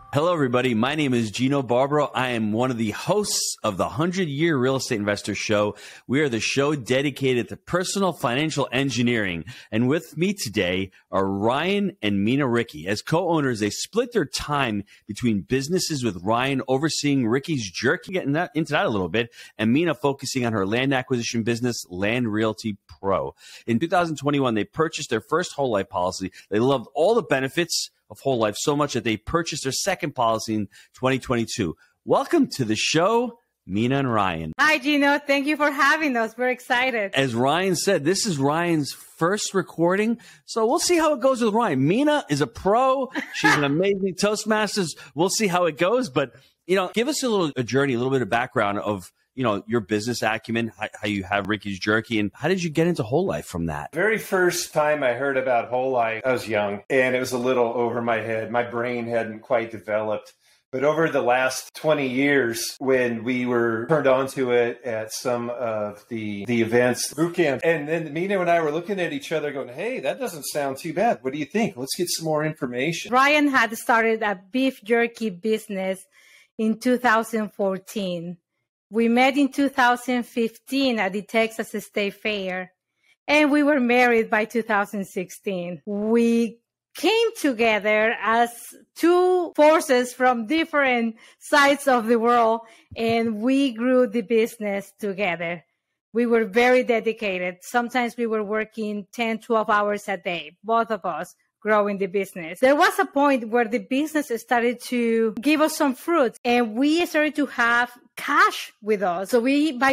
Hello, everybody. My name is Gino Barbaro. I am one of the hosts of the 100-Year Real Estate Investor Show. We are the show dedicated to personal financial engineering. And with me today are Ryan and Mina Ricky. As co-owners, they split their time between businesses, with Ryan overseeing Ricky's Jerky, getting into that a little bit, and Mina focusing on her land acquisition business, Land Realty Pro. In 2021, they purchased their first whole life policy. They loved all the benefits of whole life so much that they purchased their second policy in 2022. Welcome to the show, Mina and Ryan. Hi, Gino. Thank you for having us. We're excited. As Ryan said, this is Ryan's first recording, so we'll see how it goes with Ryan. Mina is a pro. She's an amazing Toastmasters. We'll see how it goes, but give us a journey, a little bit of background of your business acumen, how you have Ricky's Jerky, and how did you get into whole life from that? Very first time I heard about whole life, I was young, and it was a little over my head. My brain hadn't quite developed. But over the last 20 years, when we were turned on to it at some of the events, boot camp, and then Mina and I were looking at each other going, hey, that doesn't sound too bad. What do you think? Let's get some more information. Ryan had started a beef jerky business in 2014. We met in 2015 at the Texas State Fair, and we were married by 2016. We came together as two forces from different sides of the world, and we grew the business together. We were very dedicated. Sometimes we were working 10, 12 hours a day, both of us, growing the business. There was a point where the business started to give us some fruit, and we started to have cash with us. So by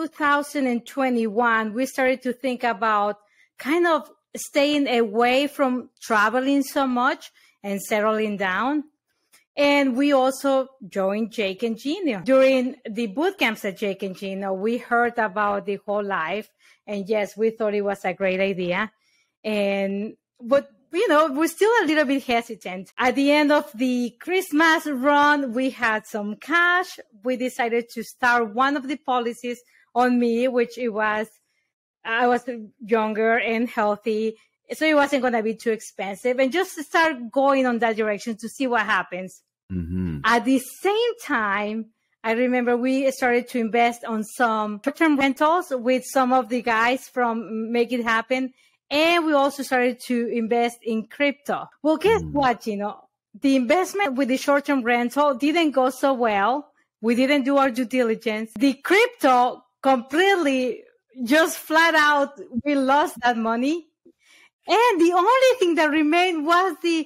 2021, we started to think about kind of staying away from traveling so much and settling down. And we also joined Jake and Gino. During the boot camps at Jake and Gino, we heard about the whole life. And yes, we thought it was a great idea. But we're still a little bit hesitant. At the end of the Christmas run, we had some cash. We decided to start one of the policies on me, which I was younger and healthy, so it wasn't going to be too expensive, and just start going on that direction to see what happens. Mm-hmm. At the same time, I remember we started to invest on some short-term rentals with some of the guys from Make It Happen. And we also started to invest in crypto. Well, guess what, the investment with the short-term rental didn't go so well. We didn't do our due diligence. The crypto completely, just flat out, we lost that money. And the only thing that remained was the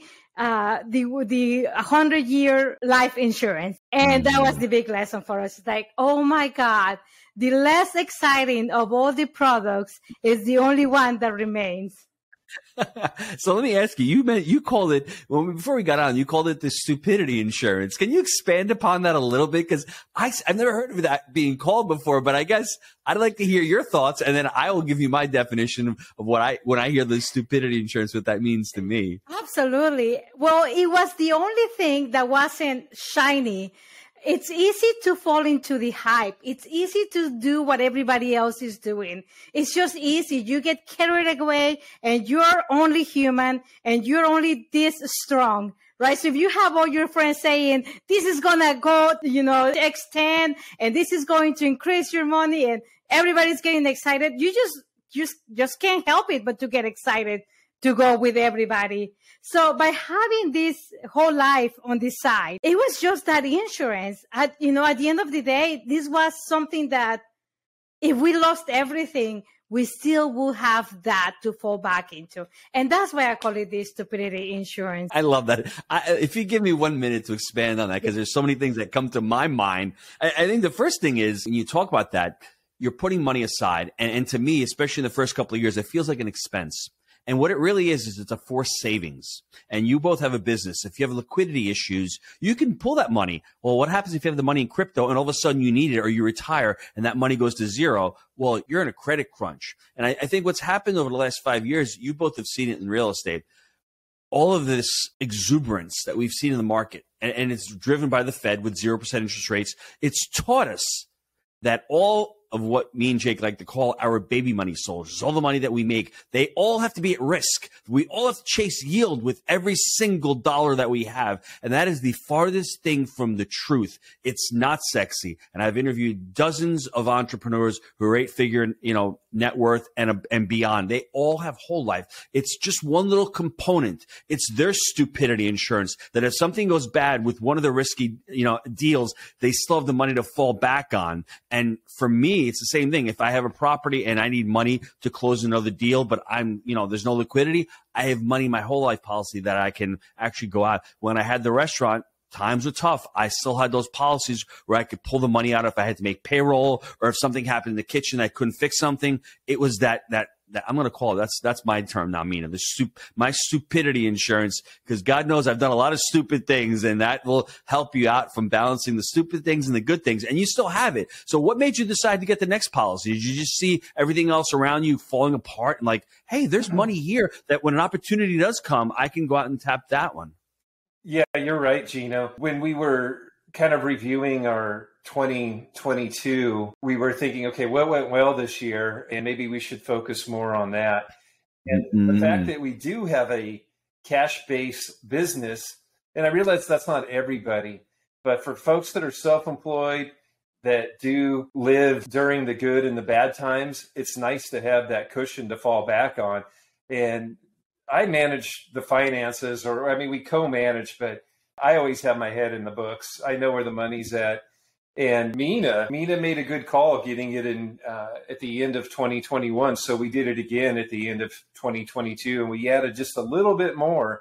100-year life insurance. And that was the big lesson for us. It's like, oh my God, the less exciting of all the products is the only one that remains. So let me ask you, you called it, before we got on, you called it the stupidity insurance. Can you expand upon that a little bit? Because I've never heard of that being called before, but I guess I'd like to hear your thoughts, and then I will give you my definition of when I hear the stupidity insurance, what that means to me. Absolutely. Well, it was the only thing that wasn't shiny. It's easy to fall into the hype. It's easy to do what everybody else is doing. It's just easy. You get carried away, and you're only human, and you're only this strong, right? So if you have all your friends saying, this is going to go, extend, and this is going to increase your money, and everybody's getting excited, you just can't help it but to get excited to go with everybody. So by having this whole life on the side, it was just that insurance. At the end of the day, this was something that if we lost everything, we still will have that to fall back into. And that's why I call it the stupidity insurance. I love that. If you give me 1 minute to expand on that, because there's so many things that come to my mind. I think the first thing is, when you talk about that, you're putting money aside. And to me, especially in the first couple of years, it feels like an expense. And what it really is it's a forced savings. And you both have a business. If you have liquidity issues, you can pull that money. Well, what happens if you have the money in crypto and all of a sudden you need it, or you retire and that money goes to zero? Well, you're in a credit crunch. And I think what's happened over the last 5 years, you both have seen it in real estate, all of this exuberance that we've seen in the market, and it's driven by the Fed with 0% interest rates. It's taught us that all of what me and Jake like to call our baby money soldiers, all the money that we make, they all have to be at risk. We all have to chase yield with every single dollar that we have. And that is the farthest thing from the truth. It's not sexy. And I've interviewed dozens of entrepreneurs who are 8-figure, net worth and beyond. They all have whole life. It's just one little component. It's their stupidity insurance that if something goes bad with one of the risky, deals, they still have the money to fall back on. And for me, it's the same thing. If I have a property and I need money to close another deal, but there's no liquidity, I have money in my whole life policy that I can actually go out. When I had the restaurant, times were tough. I still had those policies where I could pull the money out if I had to make payroll or if something happened in the kitchen, I couldn't fix something. It was that I'm going to call it. That's my term now, Mina. My stupidity insurance, because God knows I've done a lot of stupid things, and that will help you out from balancing the stupid things and the good things. And you still have it. So what made you decide to get the next policy? Did you just see everything else around you falling apart and like, hey, there's money here that when an opportunity does come, I can go out and tap that one? Yeah, you're right, Gino. When we were kind of reviewing our 2022, we were thinking, okay, what went well this year? And maybe we should focus more on that. And the fact that we do have a cash-based business, and I realize that's not everybody, but for folks that are self-employed, that do live during the good and the bad times, it's nice to have that cushion to fall back on. And I manage the finances, we co-manage, but I always have my head in the books. I know where the money's at. And Mina made a good call getting it in at the end of 2021. So we did it again at the end of 2022, and we added just a little bit more.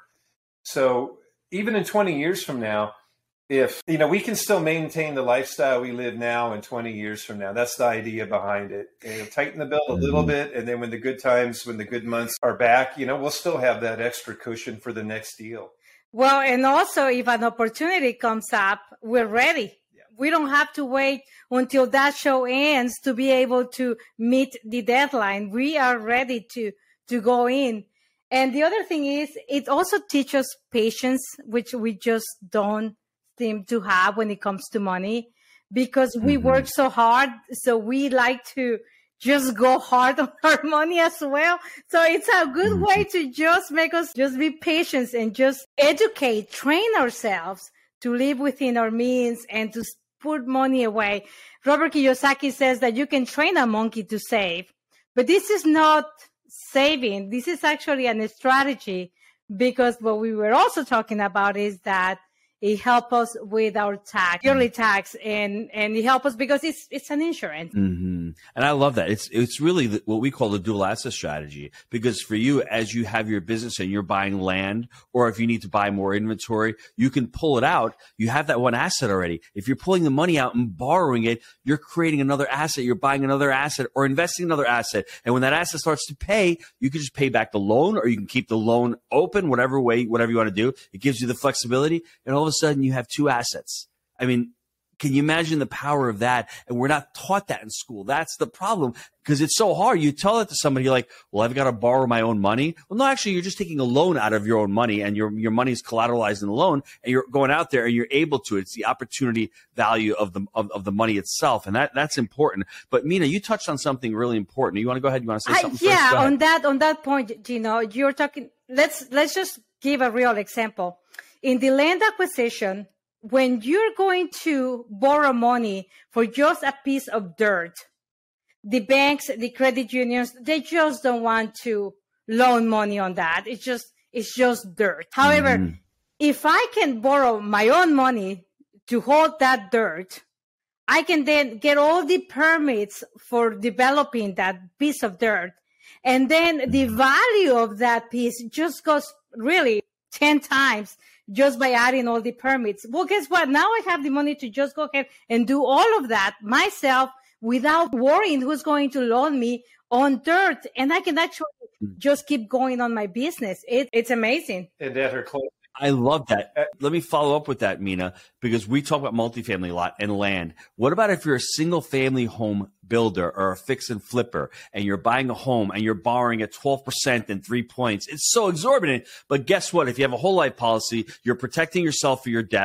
So even in 20 years from now, if we can still maintain the lifestyle we live now in 20 years from now, that's the idea behind it. And tighten the belt a little bit, and then when the good months are back, we'll still have that extra cushion for the next deal. Well, and also if an opportunity comes up, we're ready. Yeah. We don't have to wait until that show ends to be able to meet the deadline. We are ready to go in. And the other thing is, it also teaches patience, which we just don't seem to have when it comes to money, because we work so hard. So we like to just go hard on our money as well. So it's a good way to just make us just be patient and just educate, train ourselves to live within our means and to put money away. Robert Kiyosaki says that you can train a monkey to save, but this is not saving. This is actually a strategy, because what we were also talking about is that it helps us with our yearly tax, and it helps us because it's an insurance. And I love that. It's really what we call the dual asset strategy, because for you, as you have your business and you're buying land, or if you need to buy more inventory, you can pull it out. You have that one asset already. If you're pulling the money out and borrowing it, you're creating another asset. You're buying another asset or investing another asset. And when that asset starts to pay, you can just pay back the loan, or you can keep the loan open, whatever you want to do. It gives you the flexibility, and all of a sudden you have two assets. I mean, can you imagine the power of that? And we're not taught that in school. That's the problem, because it's so hard. You tell it to somebody, you're like, well, I've got to borrow my own money. Well, no, actually, you're just taking a loan out of your own money, and your money is collateralized in the loan, and you're going out there and you're able to. It's the opportunity value of the money itself, and that's important. But Mina, you touched on something really important. You want to go ahead? You want to say something first? Yeah, on that point, Gino, you're talking. Let's just give a real example. In the land acquisition, when you're going to borrow money for just a piece of dirt, the banks, the credit unions, they just don't want to loan money on that. It's just dirt. However, if I can borrow my own money to hold that dirt, I can then get all the permits for developing that piece of dirt. And then the value of that piece just goes really 10 times just by adding all the permits. Well, guess what? Now I have the money to just go ahead and do all of that myself without worrying who's going to loan me on dirt. And I can actually just keep going on my business. It's amazing. And at her close. I love that. Let me follow up with that, Mina, because we talk about multifamily a lot and land. What about if you're a single family home builder or a fix and flipper, and you're buying a home and you're borrowing at 12% and 3 points? It's so exorbitant. But guess what? If you have a whole life policy, you're protecting yourself for your death,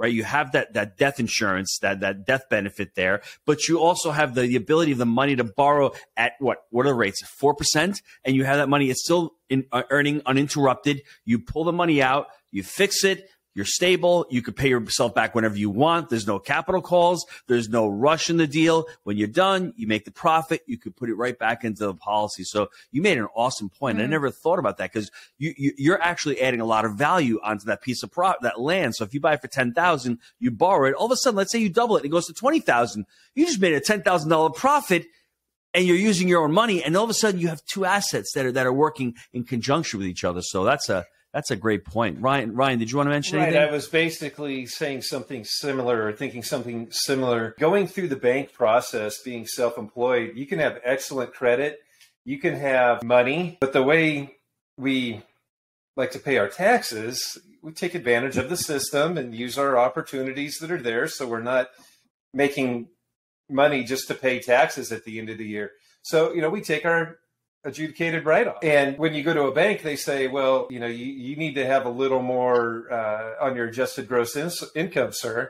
right? You have that death insurance, that death benefit there, but you also have the ability of the money to borrow at what are the rates? 4%, and you have that money. It's still earning uninterrupted. You pull the money out, you fix it. You're stable. You could pay yourself back whenever you want. There's no capital calls. There's no rush in the deal. When you're done, you make the profit. You could put it right back into the policy. So you made an awesome point. I never thought about that because you're actually adding a lot of value onto that piece of that land. So if you buy it for $10,000, you borrow it. All of a sudden, let's say you double it and it goes to $20,000. You just made a $10,000 profit. And you're using your own money, and all of a sudden you have two assets that are working in conjunction with each other. So that's a great point. Ryan, did you want to mention anything? I was basically saying something similar or thinking something similar. Going through the bank process, being self-employed, you can have excellent credit, you can have money, but the way we like to pay our taxes, we take advantage of the system and use our opportunities that are there. So we're not making money just to pay taxes at the end of the year. So, we take our adjudicated write-off. And when you go to a bank, they say, well, you need to have a little more on your adjusted gross income, sir.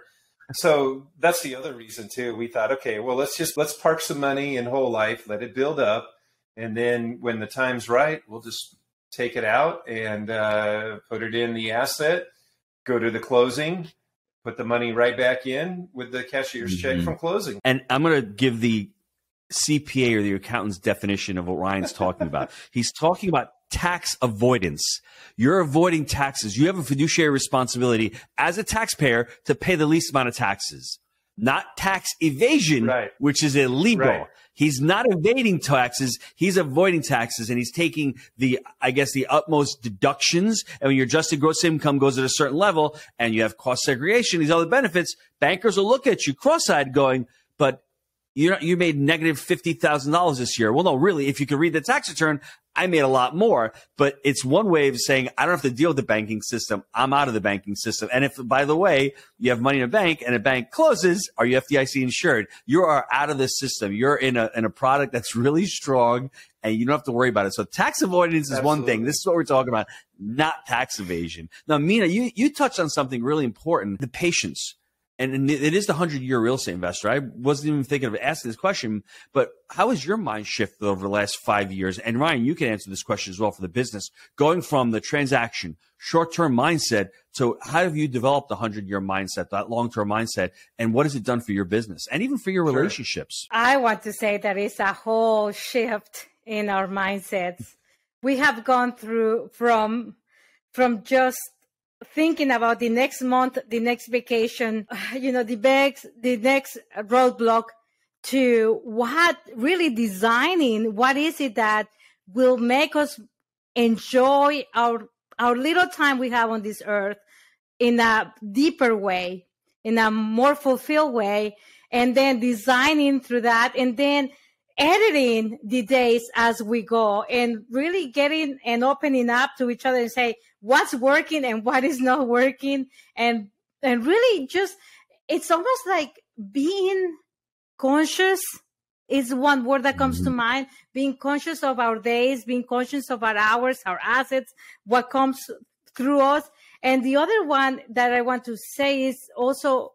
So that's the other reason too. We thought, okay, well, let's park some money in whole life, let it build up. And then when the time's right, we'll just take it out and put it in the asset, go to the closing, put the money right back in with the cashier's check from closing. And I'm going to give the CPA or the accountant's definition of what Ryan's talking about. He's talking about tax avoidance. You're avoiding taxes. You have a fiduciary responsibility as a taxpayer to pay the least amount of taxes, not tax evasion, which is illegal. Right. He's not evading taxes. He's avoiding taxes, and he's taking the utmost deductions. And when your adjusted gross income goes at a certain level and you have cost segregation, these other benefits, bankers will look at you cross-eyed going, but you made negative $50,000 this year. Well, no, really, if you could read the tax return, I made a lot more. But it's one way of saying, I don't have to deal with the banking system. I'm out of the banking system. And if, by the way, you have money in a bank and a bank closes, are you FDIC insured? You are out of the system. You're in a product that's really strong and you don't have to worry about it. So tax avoidance is one thing. This is what we're talking about, not tax evasion. Now, Mina, you touched on something really important, the patience. And it is the 100-year real estate investor. I wasn't even thinking of asking this question, but how has your mind shifted over the last 5 years? And Ryan, you can answer this question as well for the business. Going from the transaction, short-term mindset, to how have you developed the 100-year mindset, that long-term mindset, and what has it done for your business and even for your relationships? I want to say that it's a whole shift in our mindsets. We have gone through from just thinking about the next month, the next vacation, the next roadblock, to what really designing what is it that will make us enjoy our little time we have on this earth in a deeper way, in a more fulfilled way, and then designing through that, and then editing the days as we go, and really getting and opening up to each other and say what's working and what is not working, and really just, it's almost like being conscious is one word that comes to mind. Being conscious of our days, being conscious of our hours, our assets, what comes through us. And the other one that I want to say is also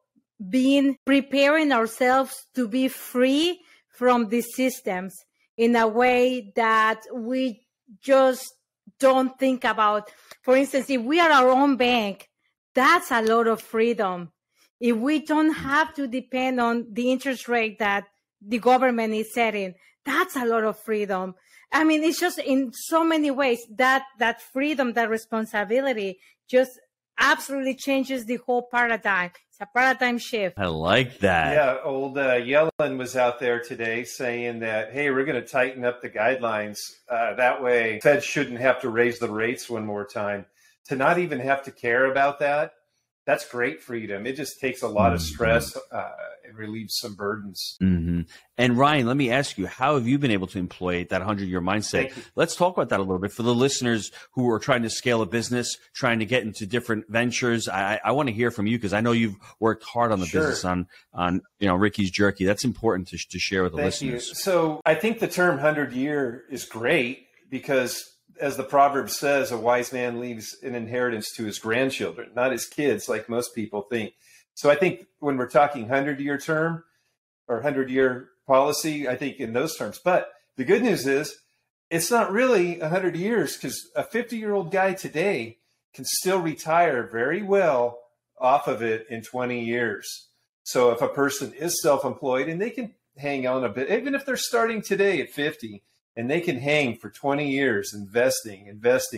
preparing ourselves to be free from these systems in a way that we just don't think about. For instance, if we are our own bank, that's a lot of freedom. If we don't have to depend on the interest rate that the government is setting, that's a lot of freedom. I mean, it's just in so many ways that freedom, that responsibility just absolutely changes the whole paradigm. It's a paradigm shift. I like that. Yeah, old Yellen was out there today saying that, hey, we're going to tighten up the guidelines. That way, Fed shouldn't have to raise the rates one more time. To not even have to care about that, that's great freedom. It just takes a lot of stress and relieves some burdens. Mm-hmm. And Ryan, let me ask you, how have you been able to employ that 100-year mindset? Let's talk about that a little bit for the listeners who are trying to scale a business, trying to get into different ventures. I want to hear from you because I know you've worked hard on the business on Ricky's Jerky. That's important to share with the listeners. You. So I think the term 100-year is great because, as the proverb says, a wise man leaves an inheritance to his grandchildren, not his kids, like most people think. So I think when we're talking 100-year term or 100-year policy, I think in those terms. But the good news is it's not really 100 years, because a 50-year-old guy today can still retire very well off of it in 20 years. So if a person is self-employed and they can hang on a bit, even if they're starting today at 50 and they can hang for 20 years investing,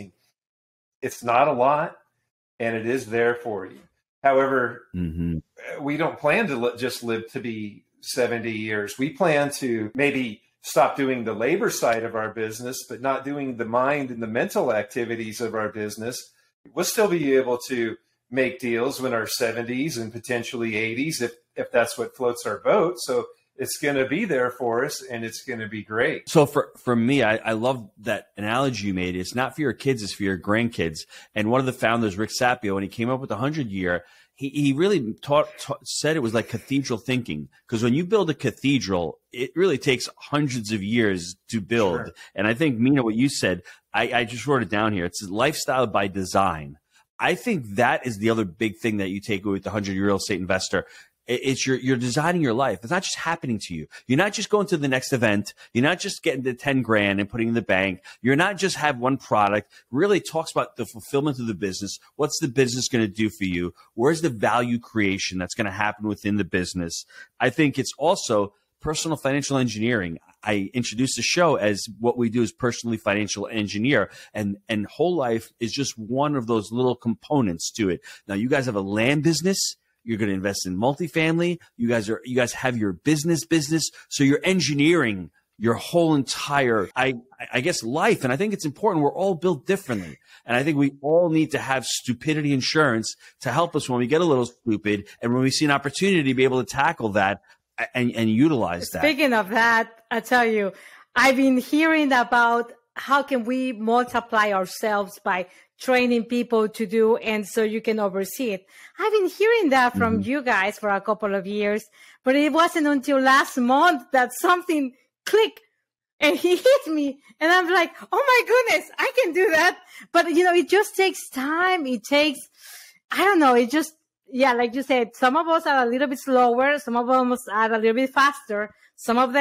it's not a lot and it is there for you. However, we don't plan to just live to be 70 years. We plan to maybe stop doing the labor side of our business, but not doing the mind and the mental activities of our business. We'll still be able to make deals when our 70s and potentially 80s, if that's what floats our boat. So it's going to be there for us and it's going to be great. So for me, I love that analogy you made. It's not for your kids, it's for your grandkids. And one of the founders, Rick Sapio, when he came up with the 100-year, he really said it was like cathedral thinking. Because when you build a cathedral, it really takes hundreds of years to build. Sure. And I think, Mina, what you said, I just wrote it down here. It's lifestyle by design. I think that is the other big thing that you take away with the 100-year real estate investor. It's you're designing your life. It's not just happening to you. You're not just going to the next event. You're not just getting the 10 grand and putting in the bank. You're not just have one product. Really talks about the fulfillment of the business. What's the business going to do for you? Where's the value creation that's going to happen within the business? I think it's also personal financial engineering. I introduced the show as what we do is personally financial engineer, and whole life is just one of those little components to it. Now, you guys have a land business. You're going to invest in multifamily. You guys have your business. So you're engineering your whole entire, I guess, life. And I think it's important. We're all built differently. And I think we all need to have stupidity insurance to help us when we get a little stupid and when we see an opportunity to be able to tackle that and utilize that. Speaking of that, I tell you, I've been hearing about how can we multiply ourselves by training people to do, and so you can oversee it. I've been hearing that from you guys for a couple of years, but it wasn't until last month that something clicked and he hit me. And I'm like, oh my goodness, I can do that. But, it just takes time. It takes, I don't know, it just, yeah, like you said, some of us are a little bit slower. Some of us are a little bit faster. Some of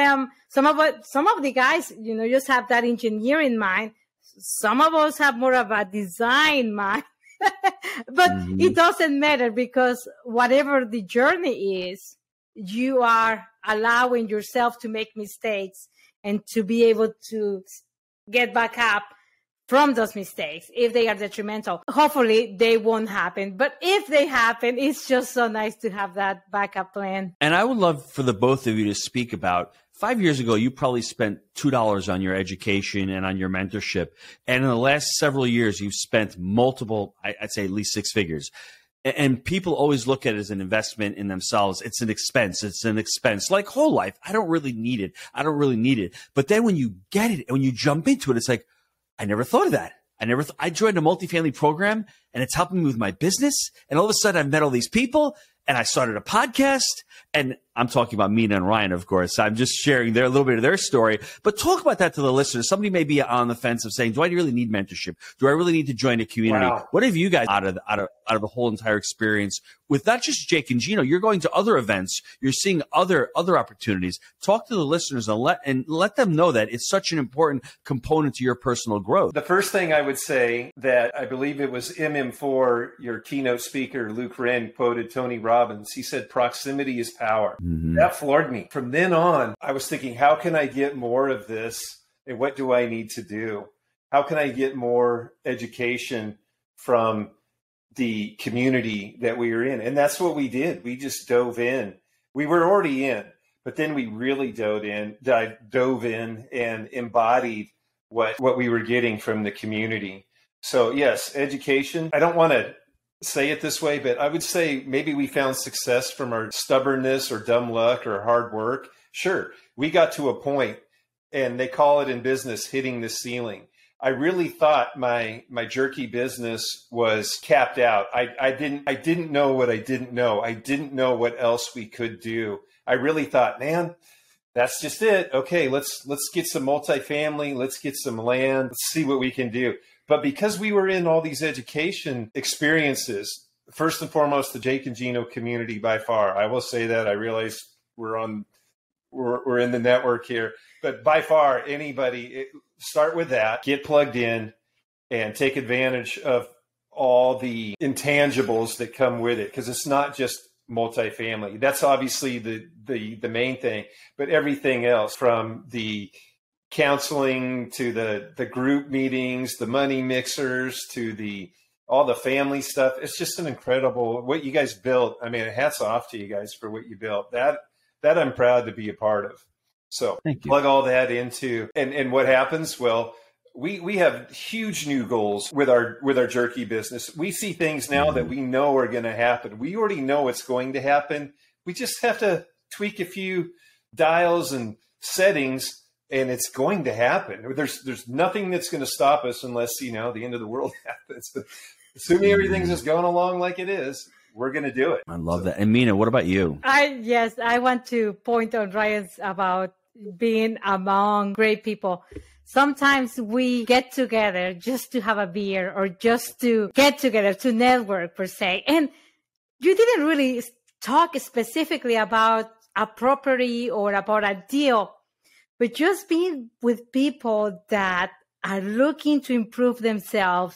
the guys, just have that engineering mind. Some of us have more of a design mind, but it doesn't matter, because whatever the journey is, you are allowing yourself to make mistakes and to be able to get back up from those mistakes if they are detrimental. Hopefully they won't happen, but if they happen, it's just so nice to have that backup plan. And I would love for the both of you to speak about 5 years ago, you probably spent $2 on your education and on your mentorship. And in the last several years, you've spent multiple, I'd say at least six figures. And people always look at it as an investment in themselves. It's an expense. Like whole life. I don't really need it. But then when you get it and when you jump into it, it's like, I never thought of that. I joined a multifamily program and it's helping me with my business. And all of a sudden I've met all these people and I started a podcast, and I'm talking about Mina and Ryan, of course. I'm just sharing a little bit of their story, but talk about that to the listeners. Somebody may be on the fence of saying, do I really need mentorship? Do I really need to join a community? Wow. What have you guys out of the whole entire experience with not just Jake and Gino? You're going to other events. You're seeing other opportunities. Talk to the listeners and let them know that it's such an important component to your personal growth. The first thing I would say that I believe it was MM4, your keynote speaker, Luke Wren, quoted Tony Robbins. He said, proximity is power. That floored me. From then on, I was thinking, how can I get more of this? And what do I need to do? How can I get more education from the community that we were in? And that's what we did. We just dove in. We were already in, but then we really dove in and embodied what we were getting from the community. So yes, education. I don't want to say it this way, but I would say maybe we found success from our stubbornness or dumb luck or hard work. Sure, we got to a point, and they call it in business hitting the ceiling. I really thought my jerky business was capped out. I didn't know what I didn't know. I didn't know what else we could do. I really thought, man, that's just it. Okay, let's get some multifamily, let's get some land, let's see what we can do. But because we were in all these education experiences, first and foremost, the Jake and Gino community by far. I will say that. I realize we're in the network here, but by far, anybody, start with that, get plugged in, and take advantage of all the intangibles that come with it, because it's not just multifamily. That's obviously the main thing, but everything else, from the counseling to the group meetings, the money mixers, to all the family stuff. It's just an incredible what you guys built. I mean, hats off to you guys for what you built. That I'm proud to be a part of. So plug all that into, and what happens? Well, we have huge new goals with our jerky business. We see things now that we know are going to happen. We already know it's going to happen. We just have to tweak a few dials and settings, and it's going to happen. There's nothing that's going to stop us unless, the end of the world happens. But assuming everything's just going along like it is, we're going to do it. I love that. And Mina, what about you? I want to point on Ryan's about being among great people. Sometimes we get together just to have a beer or just to get together to network per se. And you didn't really talk specifically about a property or about a deal, but just being with people that are looking to improve themselves,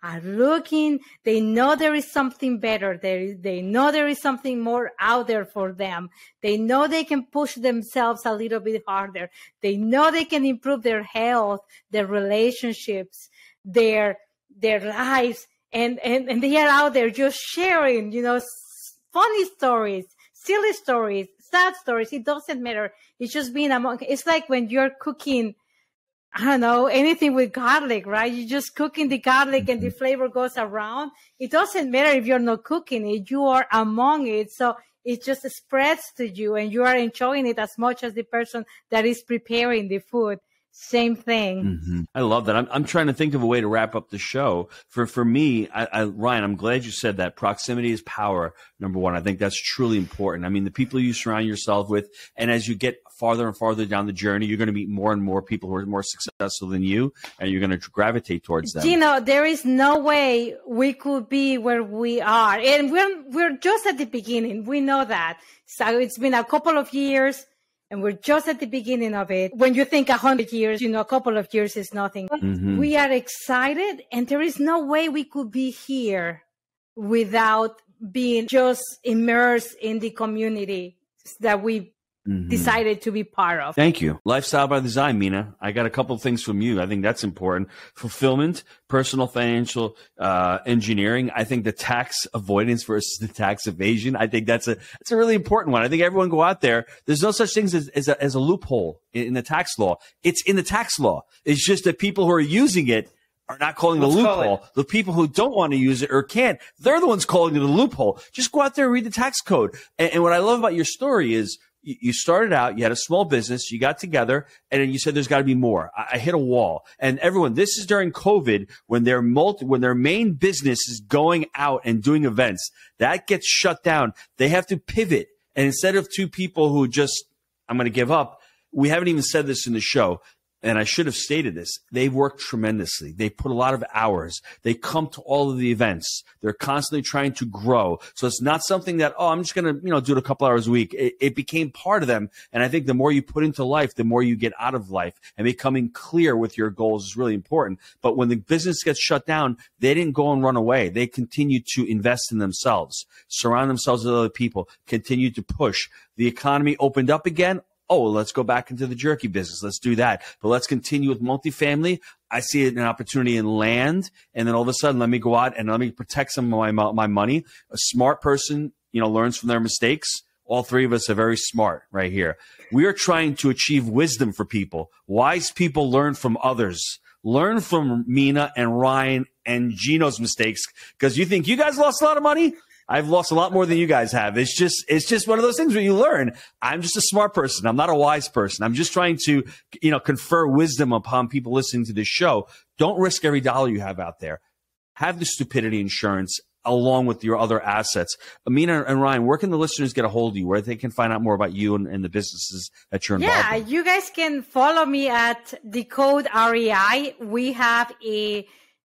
they know there is something better. They know there is something more out there for them. They know they can push themselves a little bit harder. They know they can improve their health, their relationships, their lives. And they are out there just sharing, funny stories, silly stories, sad stories. It doesn't matter. It's just being it's like when you're cooking, I don't know, anything with garlic, right? You're just cooking the garlic and the flavor goes around. It doesn't matter if you're not cooking it. You are among it. So it just spreads to you and you are enjoying it as much as the person that is preparing the food. Same thing. Mm-hmm. I love that. I'm trying to think of a way to wrap up the show. For me, Ryan, I'm glad you said that. Proximity is power, number one. I think that's truly important. I mean, the people you surround yourself with, and as you get farther and farther down the journey, you're going to meet more and more people who are more successful than you, and you're going to gravitate towards them. There is no way we could be where we are. And we're just at the beginning. We know that. So it's been a couple of years. And we're just at the beginning of it. When you think 100 years, a couple of years is nothing. Mm-hmm. We are excited, and there is no way we could be here without being just immersed in the community that we decided to be part of. Thank you. Lifestyle by Design, Mina. I got a couple of things from you. I think that's important. Fulfillment, personal financial engineering. I think the tax avoidance versus the tax evasion. I think it's a really important one. I think everyone go out there. There's no such thing as a loophole in the tax law. It's in the tax law. It's just that people who are using it are not calling it a loophole. The people who don't want to use it or can't, they're the ones calling it a loophole. Just go out there and read the tax code. And what I love about your story is you started out, you had a small business, you got together, and then you said there's got to be more. I hit a wall. And everyone, this is during COVID when their main business is going out and doing events. That gets shut down. They have to pivot. And instead of two people who just, I'm going to give up, we haven't even said this in the show, and I should have stated this. They've worked tremendously. They put a lot of hours. They come to all of the events. They're constantly trying to grow. So it's not something that, I'm just going to, do it a couple hours a week. It became part of them. And I think the more you put into life, the more you get out of life. And becoming clear with your goals is really important. But when the business gets shut down, they didn't go and run away. They continued to invest in themselves, surround themselves with other people, continue to push. The economy opened up again. Oh, let's go back into the jerky business. Let's do that. But let's continue with multifamily. I see an opportunity in land. And then all of a sudden, let me go out and let me protect some of my money. A smart person, learns from their mistakes. All three of us are very smart right here. We are trying to achieve wisdom for people. Wise people learn from others. Learn from Mina and Ryan and Gino's mistakes, because you think you guys lost a lot of money. I've lost a lot more than you guys have. It's just one of those things where you learn. I'm just a smart person. I'm not a wise person. I'm just trying to, confer wisdom upon people listening to this show. Don't risk every dollar you have out there. Have the stupidity insurance along with your other assets. Mina and Ryan, where can the listeners get a hold of you, where they can find out more about you and the businesses that you're involved in? Yeah, you guys can follow me at the code REI. We have a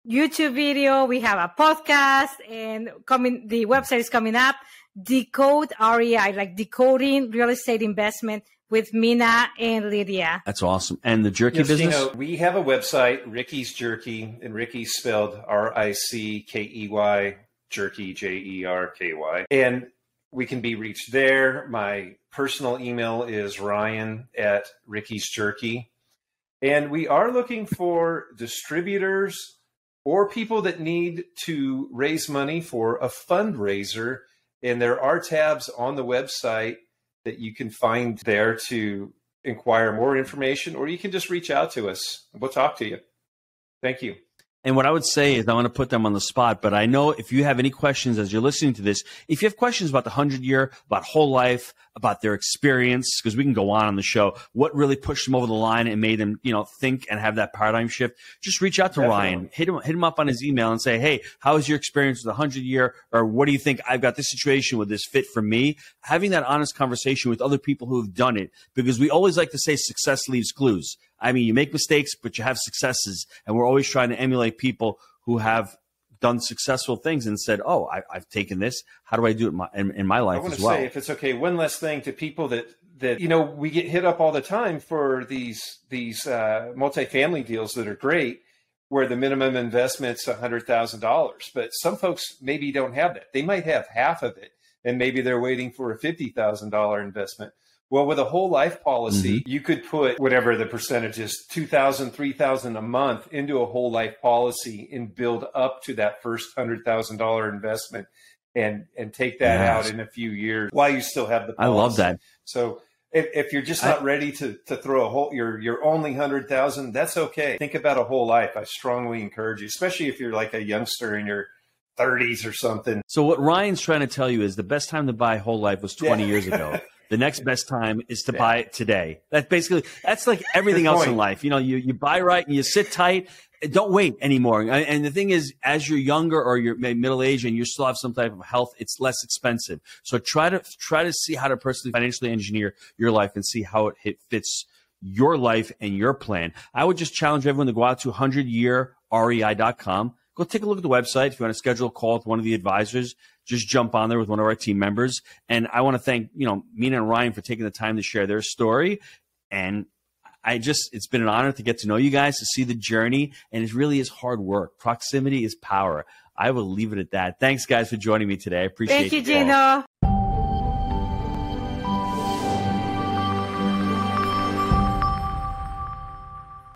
YouTube video. We have a podcast, and the website is coming up. Decode REI, like decoding real estate investment with Mina and Lydia. That's awesome. And the jerky business? We have a website, Ricky's Jerky, and Ricky's spelled RICKEY, Jerky, JERKY. And we can be reached there. My personal email is ryan@rickysjerky. And we are looking for distributors or people that need to raise money for a fundraiser. And there are tabs on the website that you can find there to inquire more information, or you can just reach out to us. We'll talk to you. Thank you. And what I would say is I want to put them on the spot, but I know if you have any questions as you're listening to this, if you have questions about the 100-year, about whole life, about their experience, because we can go on the show, what really pushed them over the line and made them, think and have that paradigm shift, just reach out to Ryan, hit him up on his email and say, hey, how was your experience with the 100-year? Or what do you think? I've got this situation with this fit for me. Having that honest conversation with other people who have done it, because we always like to say success leaves clues. I mean, you make mistakes, but you have successes. And we're always trying to emulate people who have done successful things and said, oh, I've taken this. How do I do it in my life as well? I want to say, if it's okay, one last thing to people that we get hit up all the time for these multifamily deals that are great, where the minimum investment's $100,000. But some folks maybe don't have that. They might have half of it, and maybe they're waiting for a $50,000 investment. Well, with a whole life policy, you could put whatever the percentage is, $2,000, $3,000 a month into a whole life policy and build up to that first $100,000 investment and take that out in a few years while you still have the policy. I love that. So if you're just not ready to throw your only $100,000, that's okay. Think about a whole life. I strongly encourage you, especially if you're like a youngster in your 30s or something. So what Ryan's trying to tell you is the best time to buy whole life was 20 years ago. The next best time is to buy it today. That's like everything else in life. You buy right and you sit tight. Don't wait anymore. And the thing is, as you're younger or you're middle age and you still have some type of health, it's less expensive. So try to see how to personally financially engineer your life and see how it fits your life and your plan. I would just challenge everyone to go out to 100yearrei.com. Go take a look at the website. If you want to schedule a call with one of the advisors, just jump on there with one of our team members. And I want to thank, Mina and Ryan for taking the time to share their story. And it's been an honor to get to know you guys, to see the journey. And it really is hard work. Proximity is power. I will leave it at that. Thanks, guys, for joining me today. I appreciate it. Thank you, Gino.